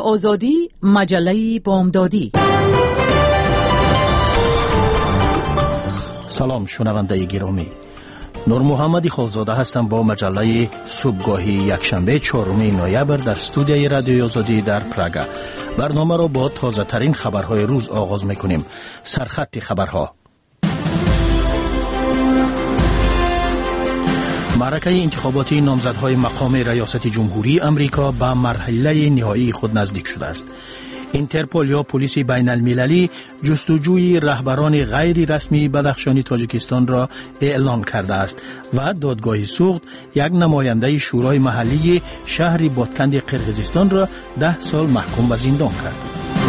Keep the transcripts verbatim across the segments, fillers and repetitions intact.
آزادی، مجله بامدادی. سلام شنونده گرامی، نور محمدی خالزاده هستم با مجله صبحگاهی یکشنبه چهارم نوامبر در استودیوی رادیوی آزادی در پراگ. برنامه را با تازه ترین خبرهای روز آغاز میکنیم. سرخط خبرها: معرکه انتخاباتی نامزدهای مقام ریاست جمهوری امریکا به مرحله نهایی خود نزدیک شده است. اینترپول یا پلیس بین المللی جستجوی رهبران غیر رسمی بدخشانی تاجیکستان را اعلان کرده است و دادگاه سوخت یک نماینده شورای محلی شهر بادکند قرقیزستان را ده سال محکوم به زندان کرد.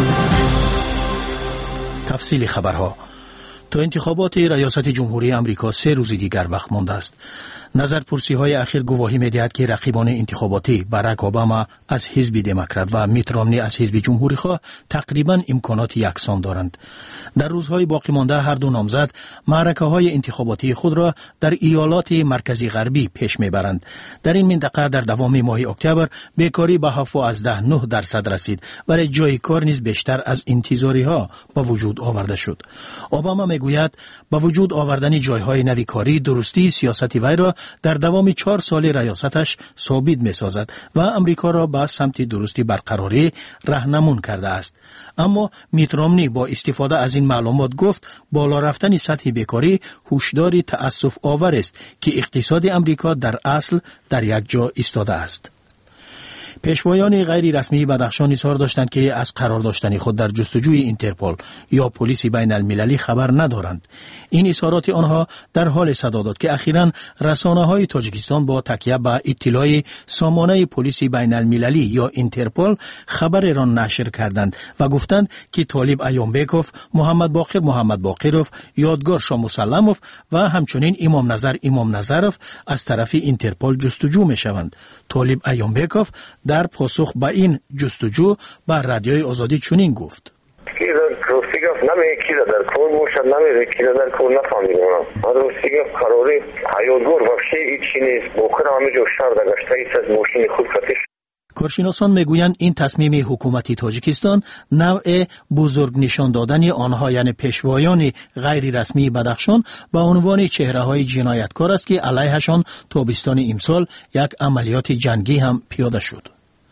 تفصیل خبرها: تا انتخابات ریاست جمهوری امریکا سه روز دیگر وقت مانده است. نظرپرسی های اخیر گواهی می‌دهد که رقیبان انتخاباتی باراک اوباما از حزب دموکرات و میت رامنی از حزب جمهوری خواه تقریباً امکانات یکسان دارند. در روزهای باقی مانده هر دو نامزد معرکه‌های انتخاباتی خود را در ایالات مرکزی غربی پیش می‌برند. در این منطقه در دوام ماه اکتبر بیکاری به هفت از ده نه درصد رسید، ولی جای کار نیز بیشتر از انتظاری‌ها به وجود آورده شد. اوباما میگوید با وجود آوردن جایهای نوی کاری درستی سیاست وی را در دوام چهار سال ریاستش ثابت می سازد و امریکا را به سمت درستی برقراری راهنمون کرده است. اما میت رامنی با استفاده از این معلومات گفت بالا رفتن سطح بیکاری هوشداری تأسف آور است که اقتصاد امریکا در اصل در یک جا ایستاده است. پیشوایان غیر رسمی بدخشان اظهار داشتند که از قرار داشتن خود در جستجوی اینترپول یا پلیس بین المللی خبر ندارند. این اظهارات آنها در حال صدا داد که اخیراً رسانه‌های تاجیکستان با تکیه به اطلاع سامانه پلیس بین المللی یا اینترپول خبر را نشر کردند و گفتند که طالب ایامبکوف، محمد باقر محمد باقروف، یادگار شاه مسلموف و همچنین امام نظر امام نظروف از طرف اینترپول جستجو می‌شوند. طالب ایامبکوف در پاسخ به این جستجو به رادیوی آزادی چنین گفت: کی در روسیه گفت نمیه کی در کور موشد نمیره کی در کور نفهمیدم. من روسیه گفت قراری حیاتگور وحشی هیچی نیست. بوکر همه جو شهر داشته ایست از موشین خود فتش. کارشناسان میگویند این تصمیم حکومت تاجیکستان نوع بزرگ نشان دادن آنها یعنی پیشوایان غیر رسمی بدخشان به عنوان چهره های جنایتکار است که علیهشان تابستان امسال یک عملیات جنگی هم پیاده شد.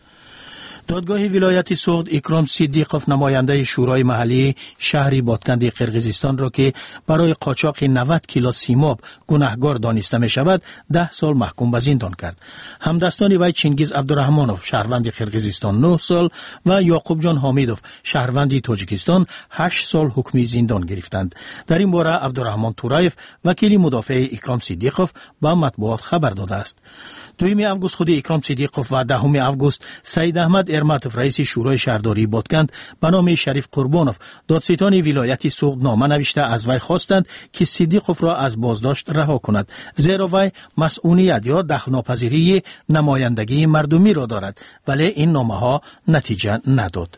دادگاه ولایت سوخت اکرام صدیقوف نماینده شورای محلی شهری بادکند قرقیزستان را که برای قاچاق نود کیلو سیماب گناهکار دانسته می شود ده سال محکوم به زندان کرد. همدستان وی چنگیز عبدالرحمانوف شهروند قرقیزستان نه سال و یعقوب جان حامیدوف شهروند تاجیکستان هشت سال حکم زندان گرفتند. در این باره عبدالرحمن تورایف وکیل مدافع اکرام صدیقوف به مطبوعات خبر داده است. دوم آگوست خود اکرام صدیقوف و دهم آگوست سید احمد ارماتوف رئیس شورای شهرداری بادکند به نام شریف قربانوف دادستان ولایت سوخت نامه نوشته از وی خواستند که صدیقوف را از بازداشت رها کند، زیرا وی مسئولیت یا دخل‌ناپذیری نمایندگی مردمی را دارد، ولی این نامه ها نتیجه نداد.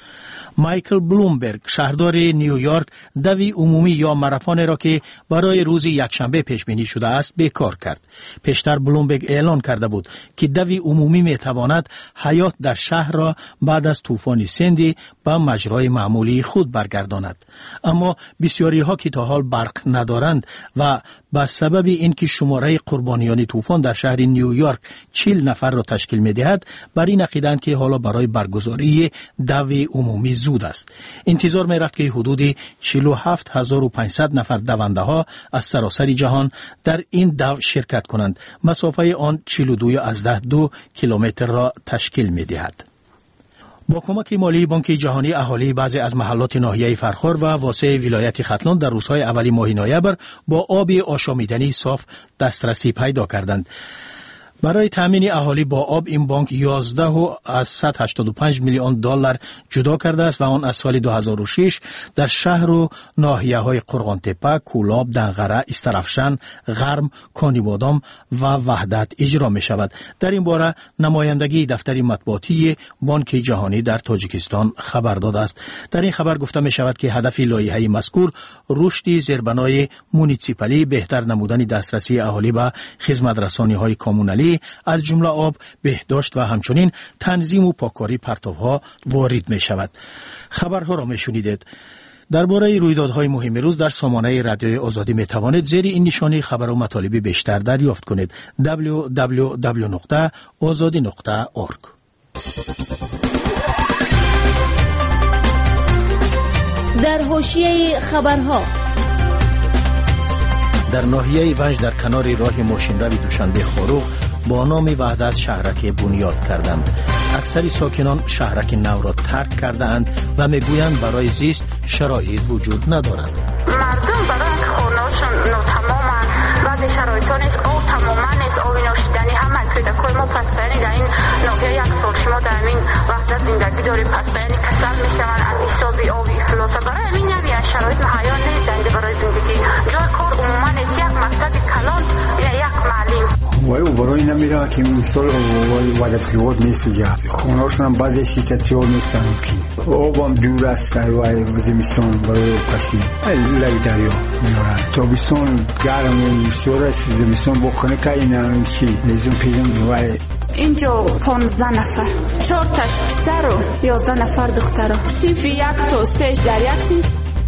مایکل بلومبرگ شهردار نیویورک دوی عمومی یا ماراتون را که برای روز یکشنبه پیش بینی شده است بیکار کرد. پیشتر بلومبرگ اعلان کرده بود که دوی عمومی می تواند حیات در شهر را بعد از طوفان سندی به مجرای معمولی خود برگرداند. اما بسیاری ها که تا حال برق ندارند و به سبب اینکه شماره قربانیان طوفان در شهر نیویورک چهل نفر را تشکیل می دهد بر این عقیدند که حالا برای برگزاری دوی عمومی زود است. انتظار می رفت که حدود چهل و هفت هزار و پانصد نفر دونده ها از سراسر جهان در این دو شرکت کنند. مسافه آن چهل و دو از ده دو کیلومتر را تشکیل می دهد. با کمک مالی بانک جهانی اهالی بعضی از محلات ناحیه فرخار و واسع ولایت ختلان در روزهای اولی ماه نوامبر با آب آشامیدنی صاف دسترسی پیدا کردند. برای تامین اهالی با آب این بانک یازده و از صد و هشتاد و پنج میلیون دلار جدا کرده است و آن از سال دو هزار و شش در شهر و ناحیه های قرغان تپه، کولاب، دنغره، استرافشان، غرم، کانیبادام و وحدت اجرا می شود. در این باره نمایندگی دفتر مطبوعاتی بانک جهانی در تاجیکستان خبر داده است. در این خبر گفته می شود که هدف لایحه مذکور رشد زیربنای مونیسیپالی، بهتر نمودن دسترسی اهالی به خدمت رسانی های کمونالی که از جمله آب، بهداشت و همچنین تنظیم و پاککاری پرتوها وارد می شود. خبرها را می شنیدید. درباره رویدادهای مهم روز در سامانه رادیوی آزادی می توانید زیر این نشانی خبر و مطالب بیشتر دریافت کنید. دبلیو دبلیو دبلیو نقطه آزادی نقطه اورگ. در حاشیه خبرها، در ناحیه ونج در کنار راه ماشینروی دوشنبه خاروق با نام وحدت شهرک بنیاد کردند. اکثر ساکنان شهرک نو را ترک کرده اند و میگویند برای زیست شرایط وجود ندارد. مردم برای خانه‌هاشون ناتمامن، بعضی شرایطا نیست، آب تماما نیست، آب نوشیدنی هم کودکای ما پس بیانی در این ناحیه یک سال شما در این وحدت زندگی داریم، پس بیانی کسل میشون از حسابی آب افلاطه. برای همین نویه شرایط مهیا نیست برای زندگی، جای کار عموما نیست، یک مکتب کلان یا یک معلم وای برای نمیره که مثال وحدت خیوات نیست جا خونهاشون هم بعضی شیطتی ها نیستن که آب هم دور است وای زمستان برای کسی لای دریا میارن تابستان گرم شور است زمستان با خونه که این چی لیزون پیزم وای اینجا پانزده نفر، چهار تاش پسر و یازده نفر دختر، صنف یک تا سهش در یک صنف.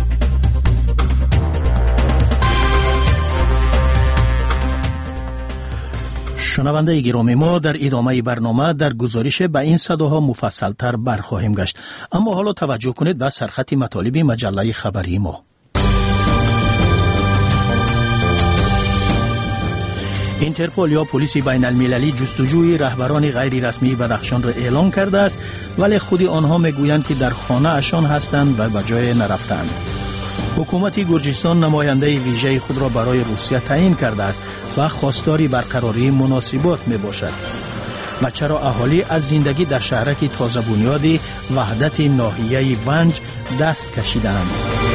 شنونده گرامی، ما در ادامه برنامه در گزارش به این صداها مفصلتر برخواهیم گشت، اما حالا توجه کنید به سرخط مطالب مجله خبری ما. اینترپول یا پلیس بین المللی جستجوی رهبران غیر رسمی بدخشان را اعلام کرده است، ولی خود آنها میگویند که در خانه اشان هستند و به جای نرفتند. حکومت گرجستان نماینده ویژه خود را برای روسیه تعیین کرده است و خواستار برقراری مناسبات می باشد. و چرا اهالی از زندگی در شهرک تازه بنیاد وحدت ناحیه ونج دست کشیدند؟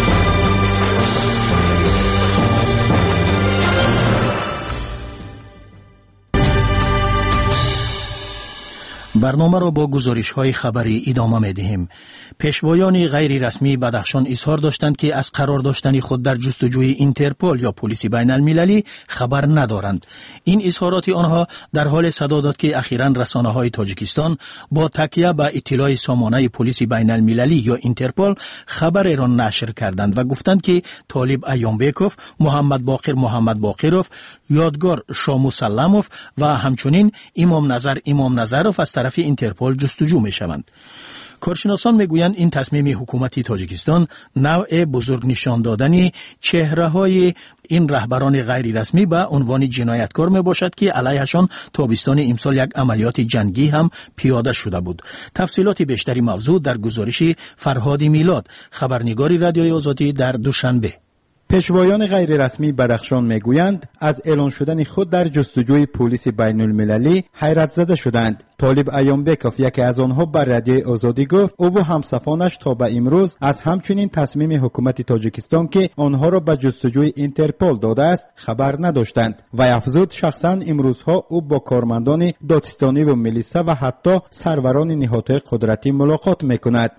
برنامه را با گزارش‌های خبری ادامه می‌دهیم. پیشوایان غیر رسمی بدخشان اظهار داشتند که از قرار داشتن خود در جستجوی اینترپول یا پلیس بین المللی خبر ندارند. این اظهارات آنها در حال صدا داد که اخیراً رسانه‌های تاجیکستان با تکیه به اطلاع سامانه پلیس بین المللی یا اینترپول خبر را نشر کردند و گفتند که طالب ایامبکوف، محمد باقر محمد باقروف، یادگار شاه مسلموف و همچنین امام نظر امام نظروف از طرف اینترپول جستجو می شوند. کارشناسان میگویند این تصمیم حکومت تاجیکستان نوع بزرگ نشان دادن چهره های این رهبران غیر رسمی به عنوان جنایتکار می باشد که علیهشان تابستان امسال یک عملیات جنگی هم پیاده شده بود. تفصیلات بیشتری موضوع در گزارش فرهاد میلاد، خبرنگار رادیوی آزادی در دوشنبه. پیشوایان غیر رسمی بدخشان میگویند از اعلان شدن خود در جستجوی پلیس بین المللی حیرت زده شدند. طالب ایامبکوف یکی از آنها بر رادیوی آزادی گفت او و همسفانش تا به امروز از همچنین تصمیم حکومت تاجیکستان که آنها را به جستجوی اینترپول داده است خبر نداشتند و افزود شخصا امروزها او با کارمندان دادستانی و میلیسا و حتی سروران نهادهای قدرتی ملاقات میکند.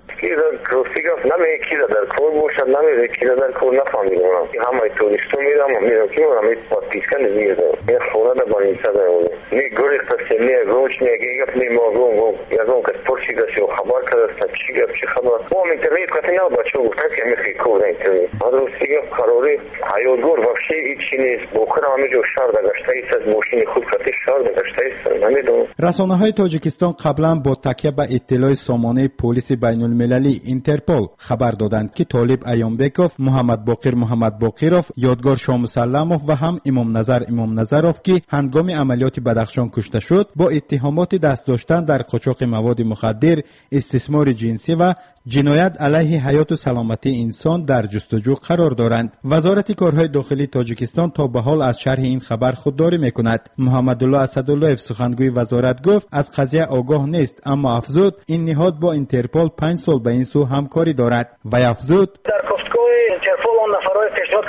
نمی کیلا در کور باشد نمی کیلا در کور نفهمیدم همه توریستو میرم میرم که من همی پاتیسکن نمیدم این خونه در بانیسه در اونه می گوری قصه می روش می گیگف می ماغون گو یزون کس پرشی گشی و خبر کردستم چی گفت چی خبر او هم اینترنیت کسی نو بچه گفتن که همی خی کور در اینترنیت من روستی گفت قراری حیادگور وفشی ایچی نیست بوکر همی جو شهر دگشته ایست از موشین خود کسی شهر دگشته ایست نمیدون. رسانه های تاجیکستان قبلا با تکیه به اطلاع سامانه پلیس بین المللی اینترپول خبر دادند که طالب ایامبکوف، محمد باقر محمد باقروف، یادگار شاه مسلموف و هم امام نظر امام نظروف که هنگام عملیات بدخشان کشته شد با اتهامات دست داشتن در قاچاق مواد مخدر، استثمار جنسی و جنایت علیه حیات و سلامتی انسان در جستجو قرار دارند. وزارت کارهای داخلی تاجیکستان تا به حال از شرح این خبر خودداری میکند. محمد الله اسدالله سخنگوی وزارت گفت از قضیه آگاه نیست، اما افزود این نهاد با اینترپول پنج سال به این سو همکاری دارد و افزود در گفتگوی اینترپول اون نفرای پیشنهاد کرده میشن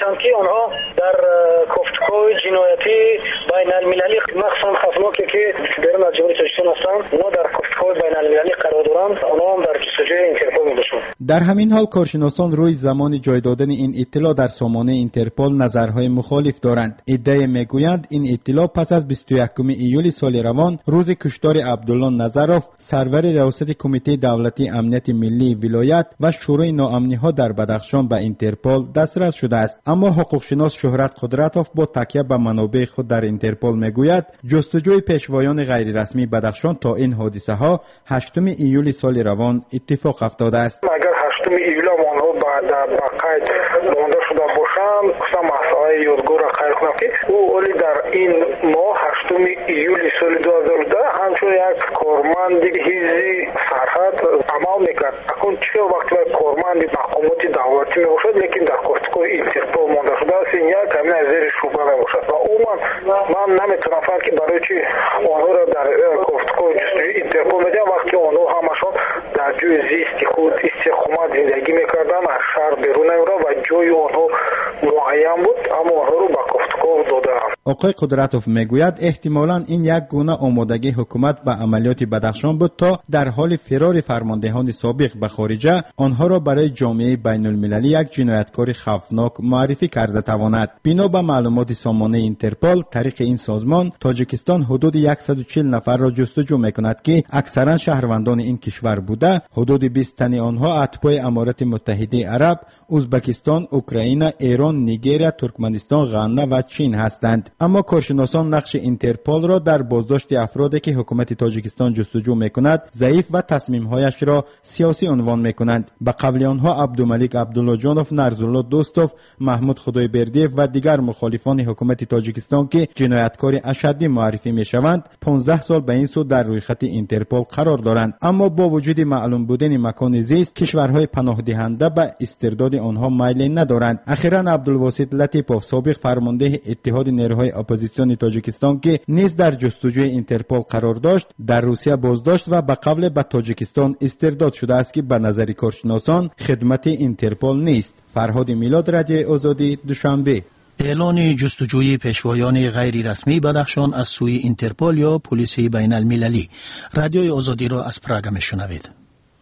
هستند که آنها در گفتگوهای جنایتی بین المللی مخصوصا خفناکی که بیرون از جمهوری تاجیکستان هستند اونا در گفتگوهای بین المللی قرار دارند، آنها هم در جستجوی اینترپول بودند. در همین حال کارشناسان روی زمان جای دادن این اطلاع در سامانه اینترپول نظرهای مخالف دارند. ادعای میگویند این اطلاع پس از بیست و یکم ایول سال روان روز کشتار عبدالله نظروف سرور ریاست کمیته دولتی امنیت ملی ولایت و شورای ناامنی ها در بدخشان به اینترپول دسترس شده است. اما حقوقشناس شهرت قدرتوف با تکیه به منابع خود در اینترپول میگوید جستجوی پیشوایان غیر رسمی بدخشان تا این حادثه ها هشتم ایول سال روان اتفاق افتاده است. اگر هشتم ایول آنها بعد با قید مانده شده باشند قسم مسائل یادگار قرار کنند که او اولی در این ماه هشتم ایول سال دو هزار و ده همچون یک کارمند حزبی سرحد عمل میکرد. اکنون چه وقتی باید کارمند مقامات دولتی میباشد لیکن در گفتگوی اینترپول مانده شده است، این یک کمی از زیر شبهه میباشد و او من من نمیتونم فهم که برای چی آنها را در گفتگوی جستجوی اینترپول میدن وقتی آنها همشان در جای زیستی خود استقامت زندگی میکردن، از شهر بیرون نمیره و جای آنها معین بود اما آنها رو به گفتگو دادند. آقای قدرتوف میگوید احتمالاً این یک گونه آمادگی حکومت به عملیات بدخشان بود تا در حال فرار فرماندهان سابق به خارجه آنها را برای جامعه بین المللی یک جنایتکار خوفناک معرفی کرده تواند. بنا به معلومات سامانه اینترپول طریق این سازمان تاجیکستان حدود صد و چهل نفر را جستجو میکند که اکثرا شهروندان این کشور بوده. حدود بیست تن آنها اتباع امارات متحده عرب، ازبکستان، اوکراین، ایران، نیگریه، ترکمنستان، غانا و چین هستند. اما کارشناسان نقش اینترپول را در بازداشت افرادی که حکومت تاجیکستان جستجو میکند ضعیف و تصمیم‌هایش را سیاسی عنوان میکنند. به قبل آنها عبدالملک عبدالله جانوف، نرزالله دوستوف، محمود خدایبردیف و دیگر مخالفان حکومت تاجیکستان که جنایتکار اشدی معرفی میشوند پانزده سال به این سو در روی خط اینترپول قرار دارند. اما با وجود معلوم بودن مکان زیست کشورهای پناه دهنده به استرداد آنها میل ندارند. اخیراً عبدالواسط لطیفوف سابق فرمانده اتحاد نیروهای اپوزیسیون تاجیکستان که نیز در جستجوی اینترپول قرار داشت در روسیه بازداشت و به قبل به تاجیکستان استرداد شده است که به نظر کارشناسان خدمت اینترپول نیست. فرهاد میلاد، رادیو آزادی، دوشنبه. اعلان جستجوی پیشوایان غیر رسمی بدخشان از سوی اینترپول یا پلیس بین المللی. رادیو آزادی را از پراگ میشنوید.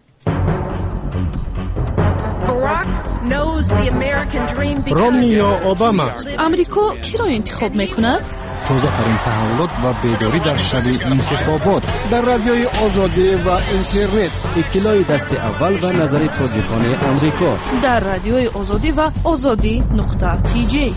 رومنی یا اوباما؟ امریکا کی را انتخاب میکند؟ تازه ترین تحولات و بیداری در شب انتخابات در رادیوی آزادی و اینترنت. اطلاع دست اول و نظر تاجیکان امریکا در رادیوی آزادی و آزادی نقطه تی جی.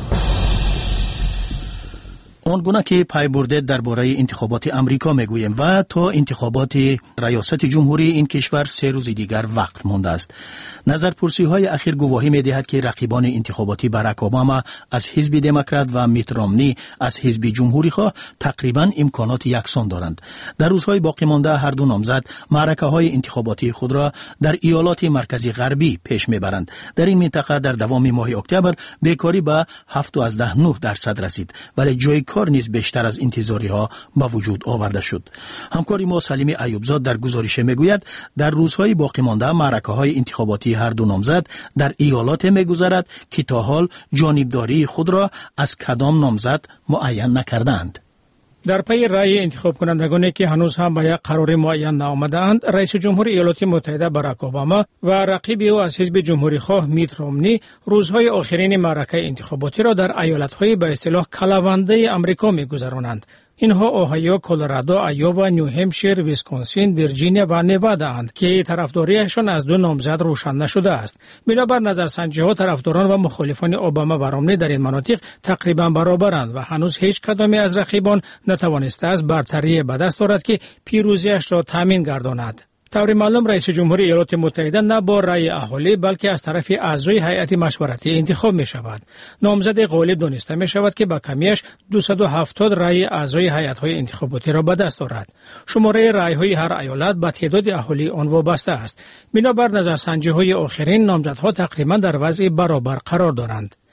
آنگونه که پی برده درباره انتخابات امریکا میگوییم و تا انتخابات ریاست جمهوری این کشور سه روز دیگر وقت مانده است. نظرپرسی های اخیر گواهی میدهد که رقیبان انتخاباتی باراک اوباما از حزب دموکرات و میت رامنی از حزب جمهوری خواه تقریبا امکانات یکسان دارند. در روزهای باقی مانده هر دو نامزد معرکه های انتخاباتی خود را در ایالات مرکزی غربی پیش میبرند. در این منطقه در دوام ماه اکتبر بیکاری به هفت و از ده درصد رسید ولی جای کار نیز بیشتر از انتظاری ها با وجود آورده شد. همکاری ما سلیم ایوبزاد در گزارش میگوید در روزهای باقی مانده معرکه های انتخاباتی هر دو نامزد در ایالات میگذرد که تا حال جانبداری خود را از کدام نامزد معین نکردند. در پی رأی انتخاب کنندگانی که هنوز هم به یک قرار معین نآمده‌اند، رئیس جمهور ایالات متحده باراک اوباما و رقیب او از حزب جمهوری خواه میت رامنی روزهای آخرین معرکه انتخاباتی را در ایالت‌های به اصطلاح کلاونده امریکا می‌گذرانند. اینها اوهایو، کلرادو، ایووا، نیوهمشیر، ویسکونسین، ویرجینیا و نوادا اند که طرفداریشان از دو نامزد روشن نشده است. بنابر نظرسنجی‌ها طرفداران و مخالفان اوباما و رامنی در این مناطق تقریبا برابرند و هنوز هیچ کدام از رقیبان نتوانسته است برتری به دست آورد که پیروزیش را تامین گرداند. طور معلوم رئیس جمهور ایالات متحده نه با رأی اهالی بلکه از طرف اعضای هیئت مشورتی انتخاب می شود. نامزد غالب دانسته می شود که با کمیش دویست و هفتاد رأی اعضای هیئت‌های انتخاباتی را به دست آورد. شماره رأی‌های هر ایالت به تعداد اهالی آن وابسته است. بنابر نظرسنجی‌های آخرین نامزدها تقریبا در وضع برابر قرار دارند.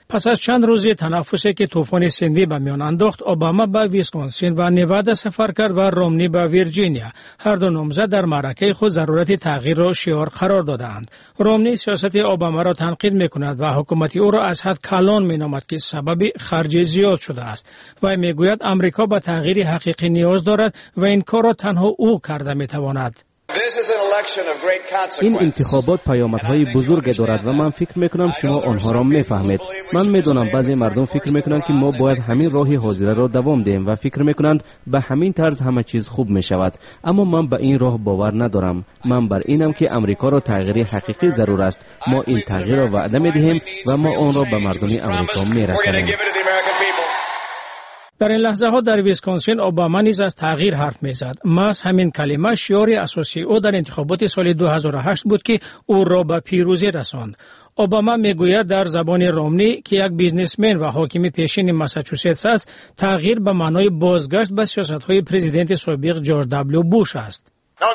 پس از چند روز تنفسی که طوفان سندی به میان انداخت، اوباما به ویسکانسین و نوادا سفر کرد و رومنی به ویرجینیا. هر دو نامزد در معرکه خود ضرورت تغییر را شعار قرار دادند. رومنی سیاست اوباما را تنقید می‌کند و حکومت او را از حد کلان می‌نامد که سبب خرج زیاد شده است و می‌گوید آمریکا به تغییر حقیقی نیاز دارد و این کار را تنها او کرده می‌تواند. این انتخابات پیامدهای بزرگ دارد و من فکر میکنم شما آنها را میفهمید. من میدونم بعضی مردم فکر میکنند که ما باید همین راه حاضره را دوام دهیم و فکر میکنند به همین طرز همه چیز خوب میشود، اما من به این راه باور ندارم. من بر اینم که امریکا را تغییر حقیقی ضرور است. ما این تغییر را وعده میدهیم و ما آن را به مردم امریکا میرسانیم. در این لحظه ها در ویسکانسین اوباما نیز از تغییر حرف میزد. محض همین کلمه شعار اساسی او در انتخابات سال دو هزار و هشت بود که او را به پیروزی رساند. اوباما میگوید در زبان رومنی که یک بیزنسمن و حاکم پیشین ماساچوست است، تغییر به معنای بازگشت به سیاست‌های پرزیدنت سابق جورج دبلیو بوش است.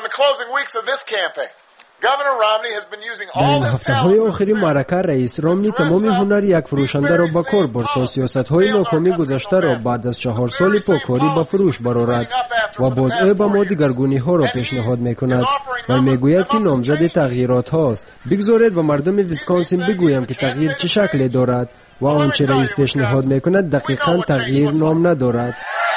در این هفته‌های آخری معرکه رئیس رامنی تمام هنر یک فروشنده را به کار برد تا سیاست‌های ناکامی گذشته را بعد از چهار سال پاکاری به فروش برآورد و باز او به ما دیگرگونی‌ها را پیشنهاد می‌کند و می‌گوید که نامزد تغییرات هاست. بگذارید به مردم ویسکانسین بگویم که تغییر چه شکلی دارد و آنچه رئیس پیشنهاد می‌کند دقیقاً تغییر نام ندارد.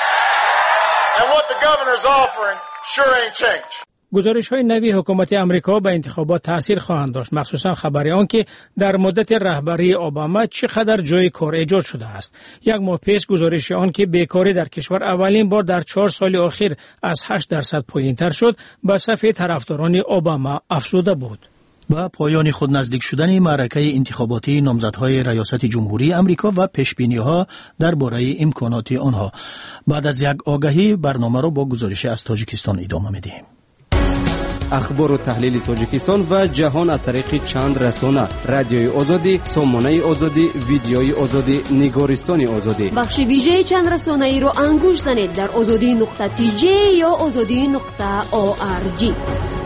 گزارش های نوی حکومت امریکا به انتخابات تاثیر خواهند داشت، مخصوصا خبر آن که در مدت رهبری اوباما چقدر جای کار ایجاد شده است. یک ماه پیش گزارش آن که بیکاری در کشور اولین بار در چهار سال اخیر از هشت درصد پایین‌تر شد، به صف طرفداران اوباما افزوده بود. با پایان خود نزدیک شدن معرکه انتخاباتی نامزدهای ریاست جمهوری امریکا و پیشبینی‌ها درباره امکانات آنها، بعد از یک آگهی برنامه را با گزارش از تاجیکستان ادامه می‌دهیم. اخبار و تحلیل تاجیکستان و جهان از طریق چند رسانه: رادیوی آزادی، سامانه آزادی، ویدیوی آزادی، نگارستان آزادی. بخش ویژه چند رسانه ای رو انگوش زنید در آزادی نقطه تی جی یا آزادی نقطه او آر جی.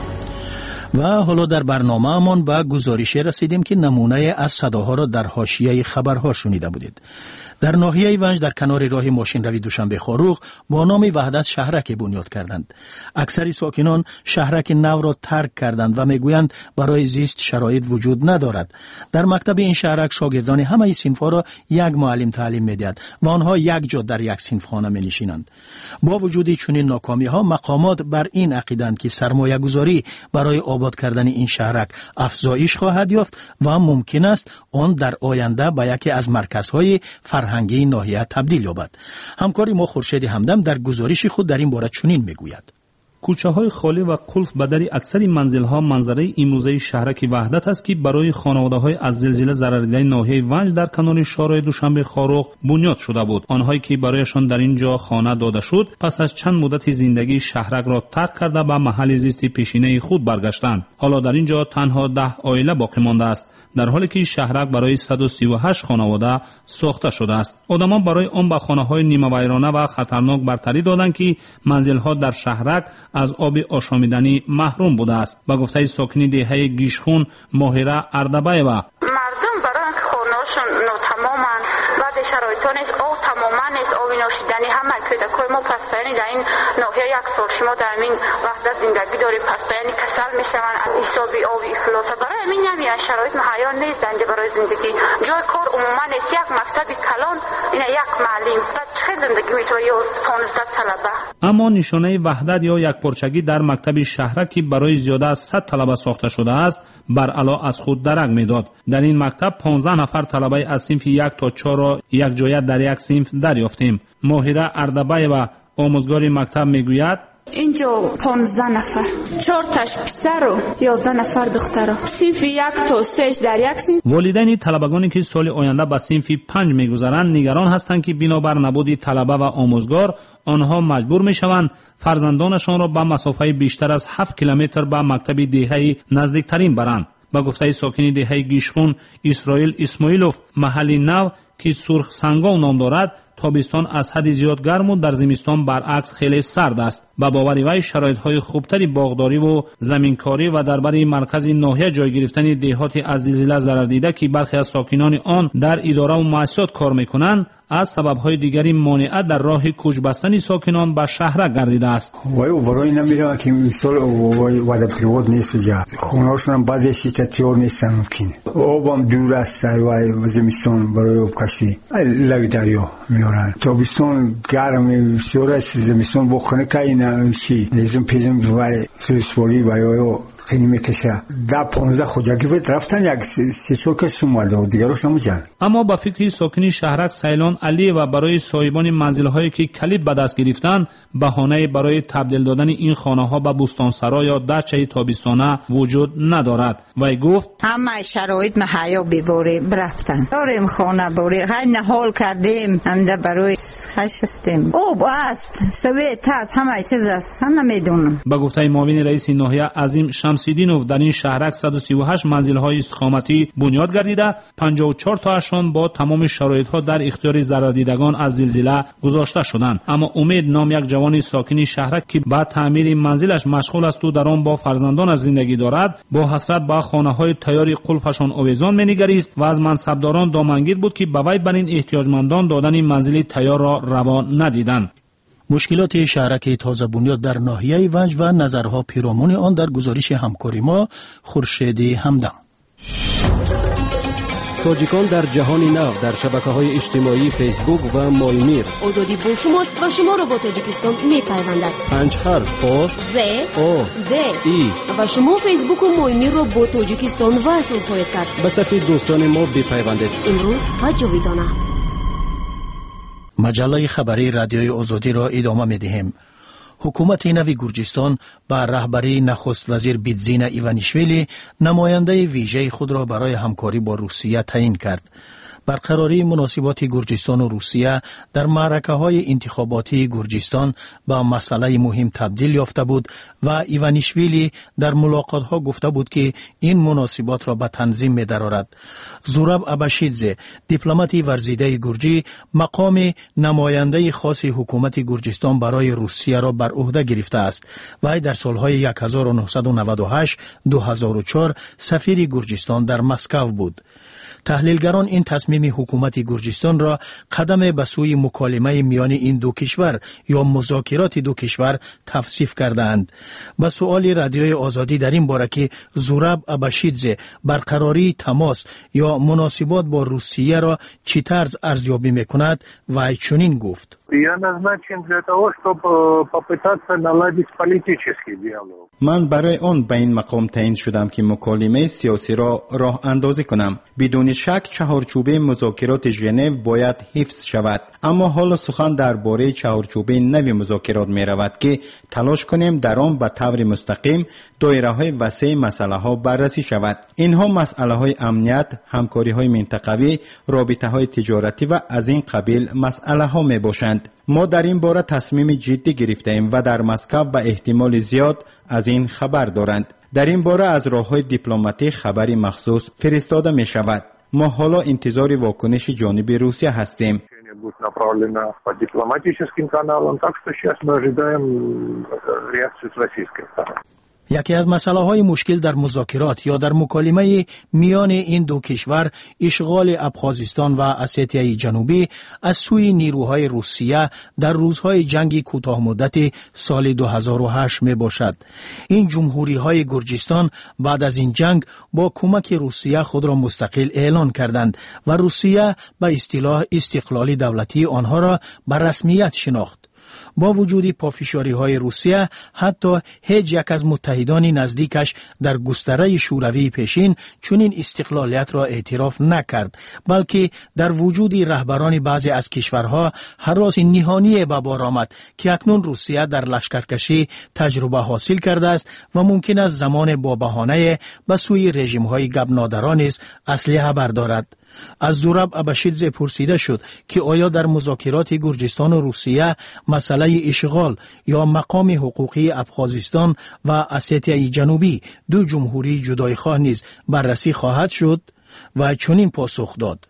و حالا در برنامه امان به گزارشی رسیدیم که نمونه از صداها را در حاشیه خبرها شنیده بودید. در ناحیه ونج در کنار راه ماشین روی دوشنبه خاروق با نام وحدت شهرک بنیاد کردند. اکثر ساکنان شهرک نو را ترک کردند و میگویند برای زیست شرایط وجود ندارد. در مکتب این شهرک شاگردان همه صنف‌ها را یک معلم تعلیم می‌دهد و آنها یک جا در یک صنفخانه می‌نشینند. با وجود چنین ناکامی‌ها، مقامات بر این عقیدند که سرمایه‌گذاری برای آباد کردن این شهرک افزایش خواهد یافت و ممکن است آن در آینده به یکی از مرکزهای فرهنگی ناحیه تبدیل یابد. همکاری ما خورشید همدم در گزارش خود در این باره چنین میگوید: کوچه‌های خالی و قلف به در اکثر منزل‌ها منظره امروزه شهرک وحدت است که برای خانواده‌های از زلزله ضرر دیده ناحیه ونج در کنار شارع دوشنبه خاروق بنیاد شده بود. آنهایی که برایشان در اینجا خانه داده شد، پس از چند مدت زندگی شهرک را ترک کرده به محل زیست پیشینه خود برگشتند. حالا در اینجا تنها ده عائله باقی مانده است، در حالی که شهرک برای صد و سی و هشت خانواده ساخته شده است. آدمان برای آن به خانه‌های نیمه ویرانه و خطرناک برتری دادند که منزل‌ها در شهرک از آب آشامیدنی محروم بوده است. با گفته ساکنی دهه گیشخون ماهره اردبایوا، مردم برای اینکه خونه‌هاشون ناتمامن، بعد شرایطی نیست، او تماما نیست، آبی نوشیدنی همه کودکای ما پس یعنی در این ناحیه یک سال شما در این وحدت زندگی داریم، پس یعنی کسل میشون از حساب آب افلاس. برای همین هم یه شرایط مهیا نیست دنده برای زندگی. جای کار عموما نیست، یک مکتب کلان، این یک معلم، بعد چه زندگی میتونه یا پانزده طلبه. اما نشانه وحدت یا یک پرچگی در مکتب شهرک که برای زیاده از صد طلبه ساخته شده است بر علا از خود درک میداد. در این مکتب پانزده نفر طلبه از صنف یک تا چهار را یک جایت در یک صنف دریافتیم. ماهره اردبایوا آموزگار مکتب میگوید: اینجا پانزده نفر، چهار تاش پسر و یازده نفر دختر، صنف یک تا سه در یک صنف. والدین طلبگانی که سال آینده به صنف پنج میگذرند نگران هستند که بنابر نبود طلبه و آموزگار آنها مجبور میشوند فرزندانشان را به مسافه بیشتر از هفت کیلومتر به مکتب دهه نزدیکترین برند. با گفته ساکنی دهه گیشخون اسرائیل اسماعیلوف، محل نو که سرخ سنگا نام دارد تابستان از حد زیاد گرم و در زمستان برعکس خیلی سرد است. با باور وی شرایط‌های خوبتری باغداری و زمینکاری و در برای مرکز ناحیه جای گرفتن دهات از زلزله ضرر دیده که برخی از ساکنان آن در اداره و مؤسسات کار می‌کنند از سبب‌های دیگری مانع در راه کوچ بستن ساکنان به شهرک گردیده است. وای برای نمیره که مثال وادر پریود نیست جا خونه‌شون هم بعضی شیطتیار نیستن ممکن آبم دور است وای زمستان برای آب کشی لای دریا میارن تابستان گرم بسیار است زمستان با خونه که این چی نیزم پیزم وای سوسپوری وای خیلی میکشه ده پانزده خودجگی به رفتن یک سی چور کس اومده و دیگرش نموجن. اما با فکر ساکنی شهرک سیلان علی و برای صاحبان منزل‌هایی که کلید به دست گرفتن بهانه برای تبدیل دادن این خانه‌ها به بوستانسرا یا دچه تابستانه وجود ندارد. وی گفت همه شرایط مهیا بباره برفتن داریم خانه باره خیلی حال کردیم همده برای خشستیم آب است سویت هست همه چیز است هم نمیدونم. با گفته معاون رئیس ناحیه عظیم شمس‌الدینوف در این شهرک صد و سی و هشت منزل‌های استقامتی بنیاد گردیده پنجاه و چهار تاشان با تمام شرایط‌ها در اختیار ضرردیدگان از زلزله گذاشته شدند. اما امید نام یک جوان ساکن شهرک که با تعمیر منزلش مشغول است و در آن با فرزندان زندگی دارد با حسرت به خانه‌های تیار قلفشان آویزان می‌نگریست و از منصبداران دامنگیر بود که به وی بر این احتیاجمندان دادن منزل تیار را روا ندیدند. مشکلات شهرک تازه بنیاد در ناحیه ونج و نظرها پیرامون آن در گزارش همکاری ما خورشید همدم. تاجیکان در جهان نو در شبکه‌های اجتماعی فیسبوک و مالمیر آزادی با شماست و شما را با تاجیکستان می‌پیوندد. پنج حرف آ ز او د ای و شما فیسبوک و مالمیر را با تاجیکستان وصل خواهید کرد. به صفحه دوستان ما بپیوندید. امروز هر جاویدانه. مجله خبری رادیوی آزادی را ادامه می‌دهیم. حکومت نوی گرجستان با رهبری نخست وزیر بیتزینا ایوانیشویلی نماینده ویژه خود را برای همکاری با روسیه تعیین کرد. برقراری مناسبات گرجستان و روسیه در معرکه‌های انتخاباتی گرجستان با مسئله مهم تبدیل یافته بود و ایوانیشویلی در ملاقات‌ها گفته بود که این مناسبات را به تنظیم می‌دارد. زوراب اباشیدزه دیپلمات ورزیده گرجی مقام نماینده خاص حکومت گرجستان برای روسیه را بر عهده گرفته است و در سالهای هزار و نهصد و نود و هشت دو هزار و چهار سفیر گرجستان در مسکو بود. تحلیلگران این تصمیم حکومت گرجستان را قدم به سوی مکالمه میان این دو کشور یا مذاکرات دو کشور توصیف کردند. به سؤال رادیوی آزادی در این باره که زوراب اباشیدزه برقراری تماس یا مناسبات با روسیه را چی طرز ارزیابی میکند و چنین گفت: من برای آن به این مقام تعیین شدم که مکالمه سیاسی را راه اندازی کنم. بدون شک چهارچوبه مذاکرات ژنو باید حفظ شود، اما حالا سخن درباره چهارچوبه نوی مذاکرات می رود که تلاش کنیم در آن به طور مستقیم دایره های وسیع مسئله ها بررسی شود. اینها مسئله های امنیت، همکاری های منطقوی، رابطه های تجارتی و از این قبیل مسئله ها می باشند. ما در این باره تصمیم جدی گرفته ایم و در مسکو به احتمال زیاد از این خبر دارند. در این باره از راه‌های دیپلماتی خبری مخصوص فرستاده می شود. ما حالا انتظار واکنش جانب روسیه هستیم. یکی از مسئله های مشکل در مذاکرات یا در مکالمه میان این دو کشور اشغال ابخازستان و اسیتیای جنوبی از سوی نیروهای روسیه در روزهای جنگ کوتاه مدت سال دو هزار و هشت می باشد. این جمهوری های گرجستان بعد از این جنگ با کمک روسیه خود را مستقل اعلان کردند و روسیه به اصطلاح استقلال دولتی آنها را به رسمیت شناخت. با وجود پافشاری های روسیه حتی هیچ یک از متحدان نزدیکش در گستره شوروی پیشین چنین استقلالیت را اعتراف نکرد، بلکه در وجود رهبران بعضی از کشورها هراس نهانی به بار آمد که اکنون روسیه در لشکرکشی تجربه حاصل کرده است و ممکن است زمان با بهانه به سوی رژیم های گبنادران نیز اسلحه بردارد. از زوراب اباشیدزه پرسیده شد که آیا در مذاکرات گرجستان و روسیه مسئله اشغال یا مقام حقوقی ابخازستان و اسیتیای جنوبی دو جمهوری جدایخواه نیز بررسی خواهد شد و چنین پاسخ داد: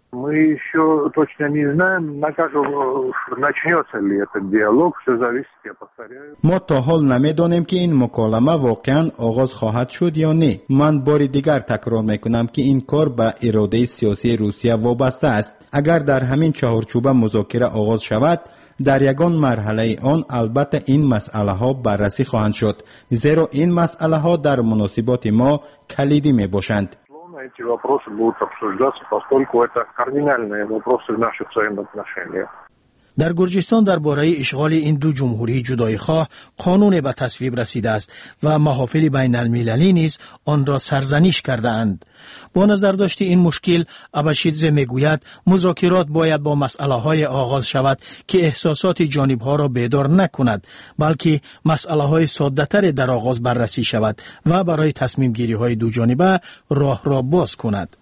Мы еще точно не знаем, начнется ли этот диалог, все зависит, я повторяю. ما تا حال نمیدانیم که این مکالمه واقعا آغاز خواهد شد یا نه. من بار دیگر تکرار میکنم که این کار به اراده سیاسی روسیه وابسته است. اگر در همین چهارچوبه مذاکره آغاز شود، در یگان مرحله آن البته این مسئله ها بررسی خواهند شد، زیرا این مسئله ها در مناسبات ما کلیدی می باشند. Эти вопросы будут обсуждаться, поскольку это кардинальные вопросы в наших взаимоотношениях. در گرجستان درباره اشغال این دو جمهوری جدایی‌خواه قانون به تصویب رسیده است و محافل بین المللی نیز آن را سرزنش کرده‌اند. با نظر داشت این مشکل، اباشیدزه میگوید مذاکرات باید با مسئله‌های آغاز شود که احساسات جانب‌ها را بیدار نکند، بلکه مسئله‌های ساده‌تر در آغاز بررسی شود و برای تصمیم گیری‌های دو جانبه راه را باز کند.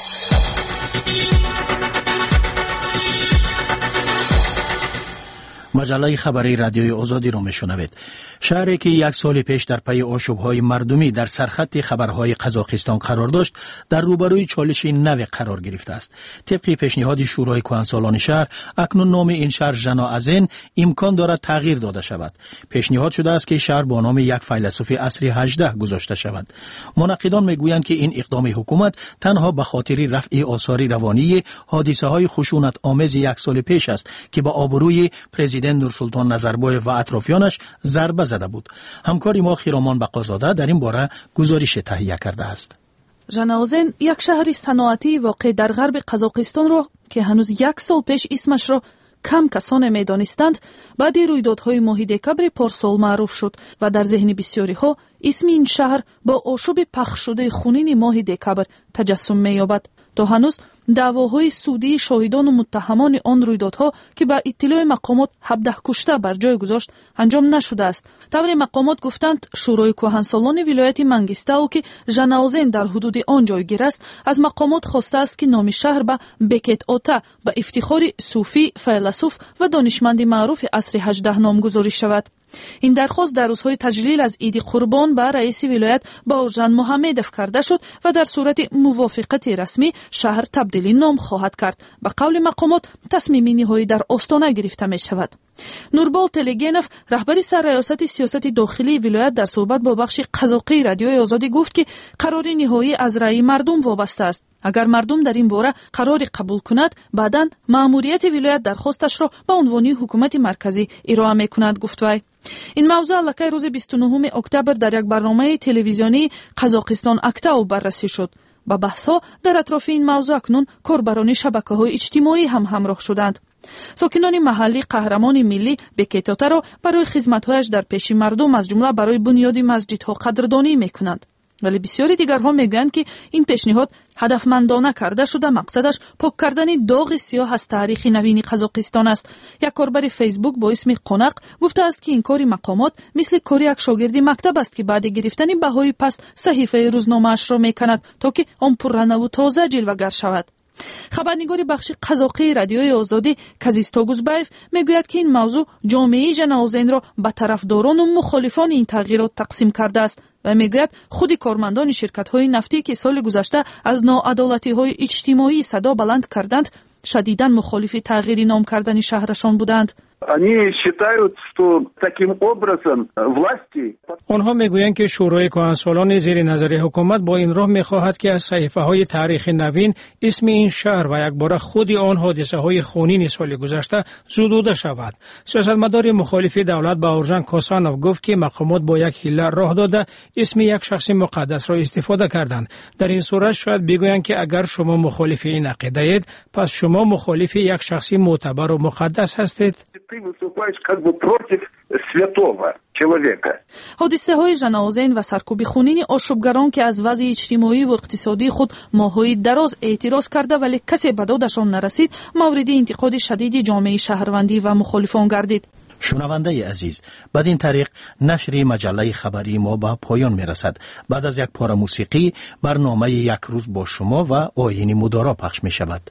مجله خبری رادیوی آزادی را میشنوید. شهری که یک سال پیش در پی آشوب‌های مردمی در سرخط خبرهای قزاقستان قرار داشت، در روبروی چالش نو قرار گرفته است. طبق پیشنهاد شورای کهنسالان شهر، اکنون نام این شهر ژناازن امکان دارد تغییر داده شود. پیشنهاد شده است که شهر با نام یک فیلسوف عصر هجدهم گذاشته شود. منقدان میگویند که این اقدام حکومت تنها به خاطر رفع آثار روانی حادثه‌های خشونت آمیز یک سال پیش است که با آبروی پرزیدنت نورسلطان نظربایف و اطرافیانش ضربه زده بود. همکاری ما خیرامان بقازاده در این باره گزارش تهیه کرده است. ژناازن یک شهر صنعتی واقع در غرب قزاقستان را که هنوز یک سال پیش اسمش را کم کسان میدانستند، بعد رویدادهای ماه دکبر پارسال معروف شد و در ذهن بسیاری ها اسم این شهر با آشوب پخش شده خونین ماه دکبر تجسم می‌یابد. تا هنوز دعواهای سودی شاهدان و متهمان آن رویدادها که با اطلاع مقامات هفده کشته بر جای گذاشت انجام نشده است. طور مقامات گفتند شورای کهنسالان ولایت منگیستاو که ژناازن در حدود آن جایگیر است، از مقامات خواسته است که نام شهر به بکت اوتا به افتخار صوفی، فیلسوف و دانشمند معروف عصر هجدهم نامگذاری شود. این درخواست در روزهای تجلیل از عید قربان به رئیس ولایت باورجان محمدوف کرده شد و در صورت موافقت رسمی شهر تبدیل نام خواهد کرد. به قول مقامات تصمیم نهایی در آستانه گرفته می شود. نوربال تلگینف، رهبر سرریاست سیاست داخلی ولایت، در صحبت با بخش قزاقی رادیوی آزادی گفت که قرار نهایی از رأی مردم وابسته است. اگر مردم در این باره قرار قبول کند، بعداً مأموریت ولایت درخواستش را به عنوان حکومت مرکزی ارائه می‌کند، گفت وی. این موضوع الکی روز بیست و نهم اکتبر در یک برنامه تلویزیونی قزاقستان اکتاو بررسی شد. با بحث‌ها در اطراف این موضوع اکنون کاربران شبکه‌های اجتماعی هم همراه شدند. ساکنان محلی قهرمان ملی بکتاتا را برای خدمت‌هایش در پیش مردم، از جمله برای بنیاد مسجدها، قدردانی می‌کنند. ولی بسیاری دیگرها میگویند که این پیشنهاد هدفمندانه کرده شده، مقصدش پاک کردن داغ سیاه از تاریخ نوین قزاقستان است. یک کاربر فیسبوک با اسم قونق گفته است که این کاری مقامات مثل کاری یک شاگرد مکتب است که بعد گرفتن بهای پست صحیفه روزنامه‌اش را میکند تا که آن پررنو و تازه جلوه‌گر شود. خبرنگار بخش قزاقی رادیوی آزادی کازیستوگوزبایف میگوید که این موضوع جامعه ژناازن را به طرفداران و مخالفان این تغییرات تقسیم کرده است و میگوید خود کارمندان شرکت‌های نفتی که سال گذشته از ناعدالتی‌های اجتماعی صدا بلند کردند، شدیداً مخالف تغییر نام کردن شهرشان بودند. آنها میگویند که شورای کهنسالان زیر نظر حکومت با این راه میخواهد که از صحیفه های تاریخ نوین اسم این شهر و یک بار خود آن حادثه های خونین سال گذشته زدوده شود. سیاستمدار مخالف دولت باورجان کوسانوف گفت که مقامات با یک حیله راه داده اسم یک شخص مقدس را استفاده کردند. در این صورت شاید بگویند که اگر شما مخالف این عقیده اید، پس شما مخالف یک شخص معتبر و مقدس هستید. حادثه های ژناازن و سرکوب خونین آشوبگران که از وضع اجتماعی و اقتصادی خود ماه‌های دراز اعتراض کرده ولی کسی به دادشان نرسید، مورد انتقاد شدید جامعه شهروندی و مخالفان گردید. شنونده عزیز، بعد این طریق نشر مجله خبری ما به پایان می رسد. بعد از یک پاره موسیقی برنامه یک روز با شما و آیین مدارا پخش می شود.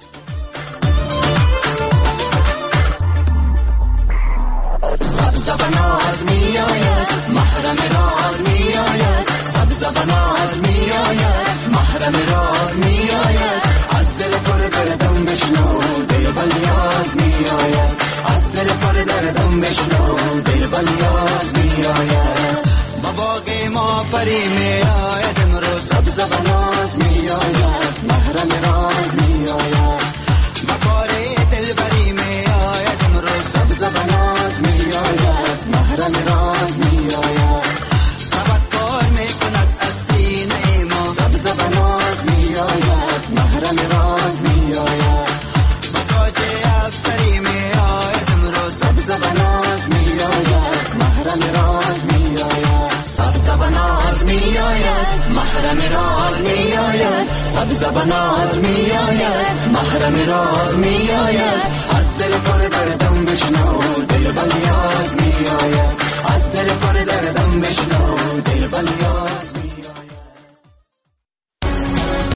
سبز بناز می آید محرم راز می آید، سبز بناز می آید محرم راز می آید، از دل پر گردم بشنو دل بلیاز می آید با باغ ما پری می آید امروز سبز و ناز می آید محرم راز می آید با کار دلبری می آید امروز سبز و ناز می آید محرم راز می آید سبت کار می کند از سینه ما سبز و ناز می آید محرم راز می آید با تاج افسری می آید امروز سبز و ناز می آید محرم راز می آید سبز و ناز می آید محرم راز می آید سبز و ناز می آید محرم راز می آید از دل پر دردم بشنو دل بلیاز می آید از دل پر دردم بشنو دل بلیاز